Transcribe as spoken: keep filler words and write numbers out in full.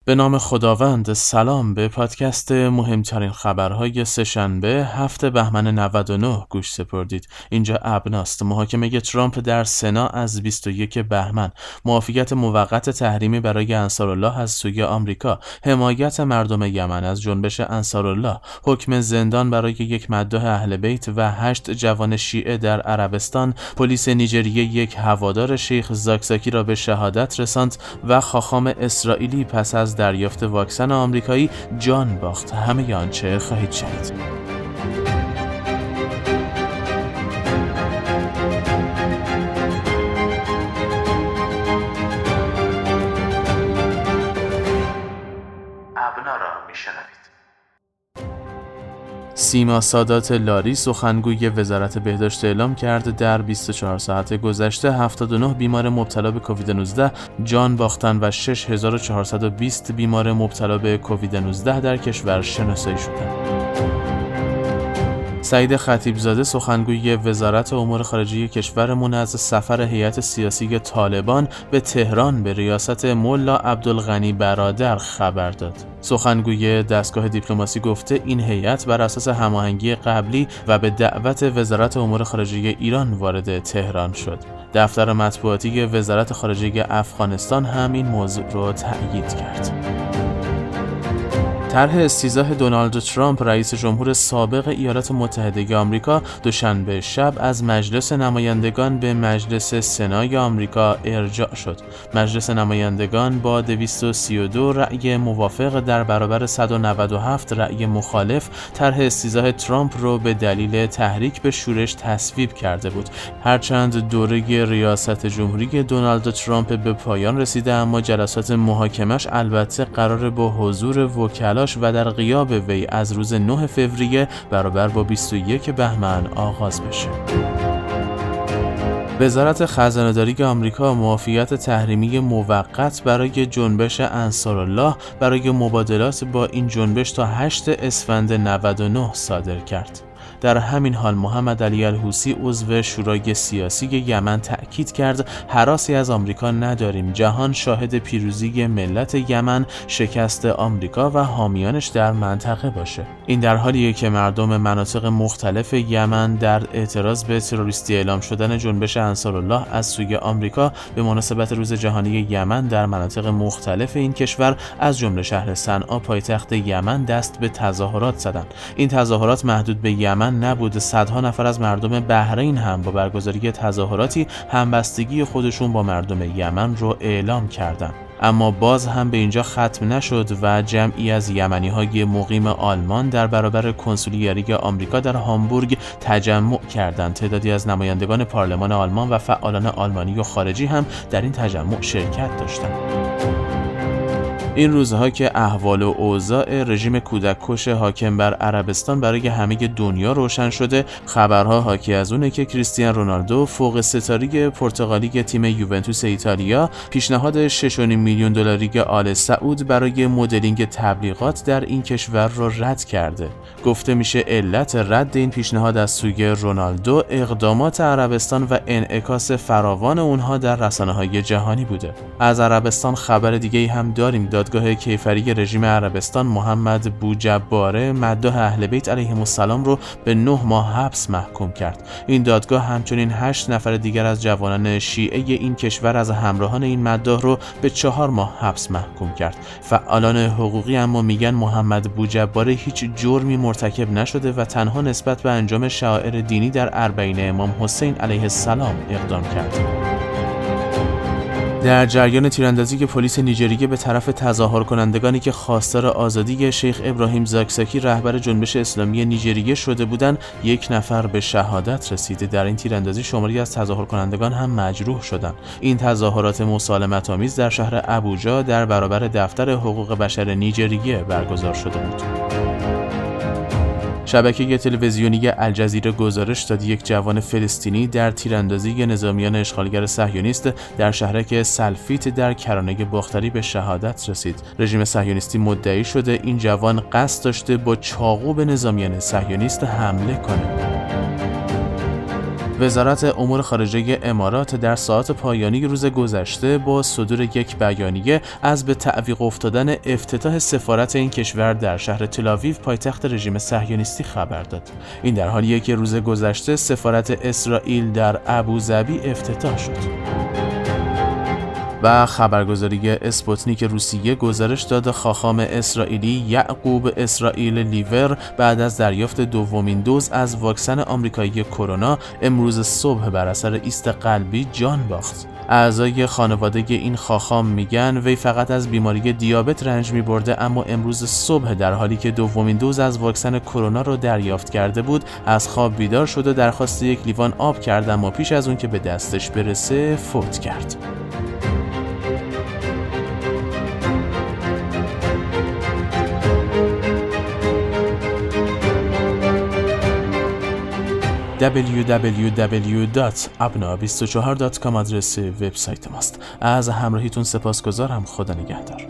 به نام خداوند. سلام به پادکست مهمترین خبرهای سه‌شنبه هفت بهمن نود و نه گوش سپردید. اینجا ابناست. محاکمه ترامپ در سنا از بیست و یک بهمن، موافقت موقت تحریمی برای انصارالله از سوی آمریکا، حمایت مردم یمن از جنبش انصارالله، حکم زندان برای یک مداح اهل بیت و هشت جوان شیعه در عربستان، پلیس نیجریه یک هوادار شیخ زاکزاکی را به شهادت رساند و خاخام اسرائیلی پس از دریافت واکسن آمریکایی جان باخت. همه آنچه خواهید شنید. ابنا را میشنوید. سیما سادات لاری، سخنگوی وزارت بهداشت، اعلام کرد در بیست و چهار ساعت گذشته هفتاد و نه بیمار مبتلا به کووید نوزده جان باختن و شش هزار و چهارصد و بیست بیمار مبتلا به کووید نوزده در کشور شناسایی شدند. سعید خطیبزاده، سخنگوی وزارت امور خارجه کشورمون، از سفر هیئت سیاسی طالبان به تهران به ریاست ملا عبدالغنی برادر خبر داد. سخنگوی دستگاه دیپلماسی گفته این هیئت بر اساس هماهنگی قبلی و به دعوت وزارت امور خارجه ایران وارد تهران شد. دفتر مطبوعاتی وزارت خارجه افغانستان هم این موضوع را تأیید کرد. طرح استیضاح دونالد ترامپ، رئیس جمهور سابق ایالات متحده آمریکا، دوشنبه شب از مجلس نمایندگان به مجلس سنای آمریکا ارجاع شد. مجلس نمایندگان با دویست و سی و دو رأی موافق در برابر صد و نود و هفت رأی مخالف طرح استیضاح ترامپ را به دلیل تحریک به شورش تصویب کرده بود. هرچند دوره ریاست جمهوری دونالد ترامپ به پایان رسیده، اما جلسات محاکمش البته قرار با حضور وکلا و در غیاب وی از روز نه فوریه برابر با بیست و یک بهمن آغاز بشه. وزارت خزانه‌داری آمریکا موافقت تحریمی موقت برای جنبش انصارالله برای مبادلات با این جنبش تا هشتم اسفند نود و نه صادر کرد. در همین حال محمد علی الحوثی، عضو شورای سیاسی یمن، تأکید کرد هراسی از آمریکا نداریم. جهان شاهد پیروزی ملت یمن، شکست آمریکا و حامیانش در منطقه باشه. این در حالیه که مردم مناطق مختلف یمن در اعتراض به تروریستی اعلام شدن جنبش انصارالله از سوی آمریکا به مناسبت روز جهانی یمن در مناطق مختلف این کشور از جمله شهر صنعا پایتخت یمن دست به تظاهرات زدند. این تظاهرات محدود به یمن نبود. صدها نفر از مردم بحرین هم با برگزاری تظاهراتی همبستگی خودشون با مردم یمن رو اعلام کردند. اما باز هم به اینجا ختم نشد و جمعی از یمنی‌های مقیم آلمان در برابر کنسولگری آمریکا در هامبورگ تجمع کردند. تعدادی از نمایندگان پارلمان آلمان و فعالان آلمانی و خارجی هم در این تجمع شرکت داشتند. این روزها که احوال و اوضاع رژیم کودککش حاکم بر عربستان برای همه دنیا روشن شده، خبرها حاکی از اونه که کریستیانو رونالدو، فوق ستاره پرتغالی تیم یوونتوس ایتالیا، پیشنهاد شش و نیم میلیون دلاری آل سعود برای مدلینگ تبلیغات در این کشور را رد کرده. گفته میشه علت رد این پیشنهاد از سوی رونالدو اقدامات عربستان و انعکاس فراوان اونها در رسانه‌های جهانی بوده. از عربستان خبر دیگه‌ای هم داریم. دادگاه کیفری رژیم عربستان محمد بوجباره، مداح اهل بیت علیهم السلام، رو به نه ماه حبس محکوم کرد. این دادگاه همچنین هشت نفر دیگر از جوانان شیعه این کشور از همراهان این مداح رو به چهار ماه حبس محکوم کرد. فعالان حقوقی اما میگن محمد بوجباره هیچ جرمی مرتکب نشده و تنها نسبت به انجام شعائر دینی در اربعین امام حسین علیه السلام اقدام کرد. در جریان تیراندازی که پلیس نیجریه به طرف تظاهر کنندگانی که خواستار آزادی شیخ ابراهیم زاکزاکی، رهبر جنبش اسلامی نیجریه شده بودند، یک نفر به شهادت رسیده. در این تیراندازی شماری از تظاهر کنندگان هم مجروح شدند. این تظاهرات مسالمت آمیز در شهر ابوجا در برابر دفتر حقوق بشر نیجریه برگزار شده بود. شبکه تلویزیونی الجزیره گزارش داد یک جوان فلسطینی در تیراندازی نظامیان اشغالگر صهیونیست در شهرک سلفیت در کرانه باختری به شهادت رسید. رژیم صهیونیستی مدعی شده این جوان قصد داشته با چاقو به نظامیان صهیونیست حمله کنه. وزارت امور خارجه امارات در ساعات پایانی روز گذشته با صدور یک بیانیه از به تعویق افتادن افتتاح سفارت این کشور در شهر تل‌آویو پایتخت رژیم صهیونیستی خبر داد. این در حالیه که روز گذشته سفارت اسرائیل در ابوظبی افتتاح شد. و خبرگزاری اسپوتنیک روسیه گزارش داد خاخام اسرائیلی یعقوب اسرائیل لیور بعد از دریافت دومین دوز از واکسن آمریکایی کرونا امروز صبح بر اثر ایست قلبی جان باخت. اعضای خانواده این خاخام میگن وی فقط از بیماری دیابت رنج میبرده، اما امروز صبح در حالی که دومین دوز از واکسن کرونا رو دریافت کرده بود از خواب بیدار شد و درخواست یک لیوان آب کرد، اما پیش از اون که به دستش برسه فوت کرد. دبلیو دبلیو دبلیو دات ابنا بیست و چهار دات کام آدرس وبسایت ماست. از همراهیتون سپاسگزارم. خدا نگهدار.